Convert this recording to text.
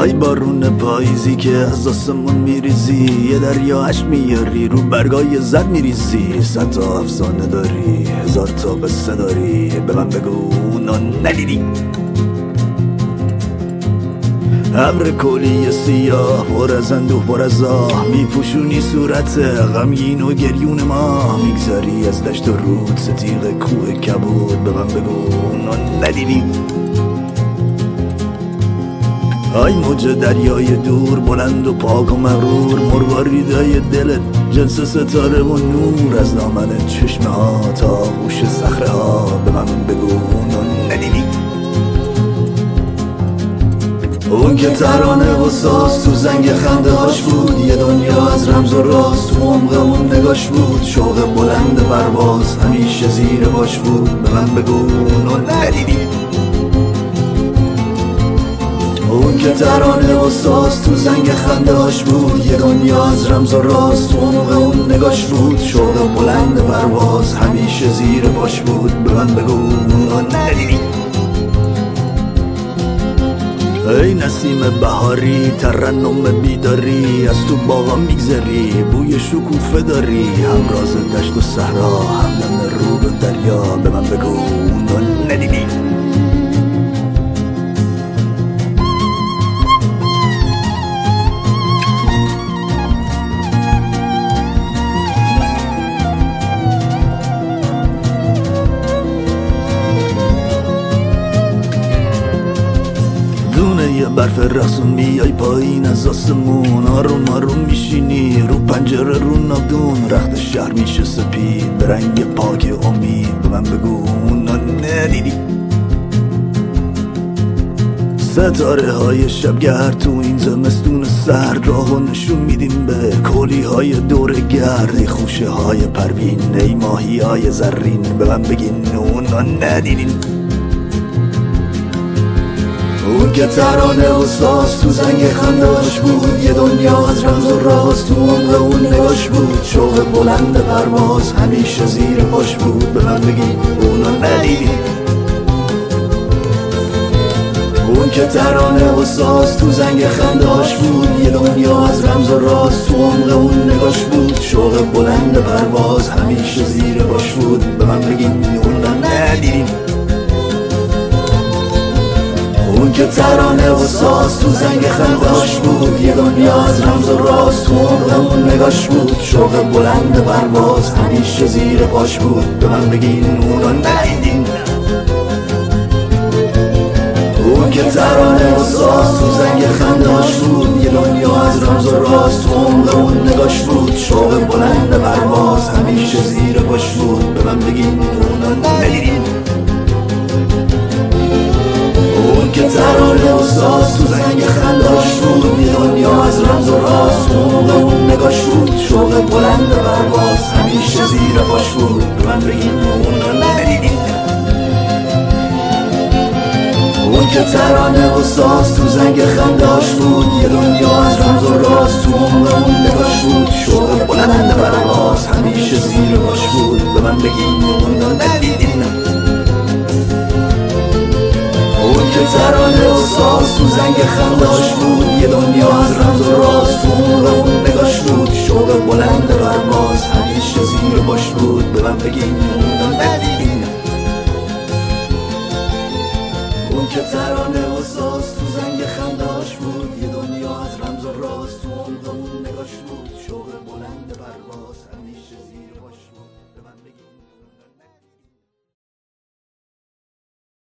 ای بارون پاییزی که از آسمون میریزی، یه دریاش میاری رو برگای زد میریزی. 100 تا افسانه داری، 1000 تا قصه داری، به من بگو اونو ندیدی؟ ابر کلی سیاه پر از اندوه پر از آه، میپوشونی صورت غمگین و گریون ما. میگذاری از دشت و رود ستیغ کوه کبود، به من بگو اونو ندیدی؟ ای موج دریای دور بلند و پاک و مغرور، مرواریدای دلت جنس ستاره و نور، از دامن چشمه ها تا آغوش صخره ها، به من بگو اونو ندیدی؟ اون که ترانه و ساز تو زنگ خنده هاش بود، یه دنیا از رمز و راز تو عمق اون نگاش بود. شوق بلند پرواز همیشه زیر باش بود، به من بگو اونو ندیدی؟ اون که ترانه و ساز تو زنگ خنده هاش بود، یه دنیا از رمز و راز تو عمق اون نگاش بود. شوق بلند پرواز همیشه زیر باش بود، به من بگو اونو ندیدی؟ ای نسیم بهاری ترنم بیداری، از تو باغا میگذری بوی شکوفه داری. هم راز دشت و صحرا هم نم رود و دریا، به من بگو اونو ندیدی؟ یه برف رقصون میای پایین از آسمون، آروم آروم میشینی رو پنجره رو ناودون. رخت شهر میشه سپید به رنگ پاک امید، به من بگو اونو ندیدی؟ ستاره های شبگرد تو این زمستون سرد، راهو نشون میدیم به کولی های دور گرد. ای خوشه های پروین، ای ماهی های زرین، به من بگین اونو ندیدین؟ اون که ترانه و ساز تو زنگ خندهاش بود، یه دنیا از رمز و راز تو عمق اون نگاش بود. شوق بلند پرواز همیشه زیر پاش بود، به من بگین اونو ندیدی؟ اون که ترانه و ساز تو زنگ خندهاش بود، یه دنیا از رمز و راز تو عمق اون نگاش بود. شوق بلند پرواز همیشه زیر پاش بود، به من بگین اونو ندیدی؟ اون که ترانه و ساز تو زنگ خندهاش بود، یه دنیا از رمز و راز تو عمق اون نگاش بود. شوق بلند پرواز همیشه زیر پاش بود، به من بگین اونو ندیدین؟ اون که ترانه و ساز تو زنگ خندهاش بود، یه دنیا از رمز و راز تو عمق اون نگاش بود. شوق بلند پرواز همیشه زیر پاش بود، به من بگین اونو ندیدین؟ اون که ترانه و ساز تو زنگ خندهاش بود، یه دنیا از رمز و راز تو عمق اون نگاش بود. شوق بلند پرواز همیشه زیر پاش بود، به من بگین اونو ندیدین؟ اون که ترانه و ساز تو زنگ خندهاش بود، یه دنیا از رمز و راز تو عمق اون نگاش بود. شوق بلند پرواز همیشه زیر پاش بود، به من بگین اونو ندیدین؟ اون که ترانه و ساز تو زنگ خندهاش بود، یه دنیا از رمز و راز تو عمق اون نگاش بود. شوق بلند پرواز همیشه زیر پاش بود، به من بگین اونو ندیدین؟ اون که ترانه و ساز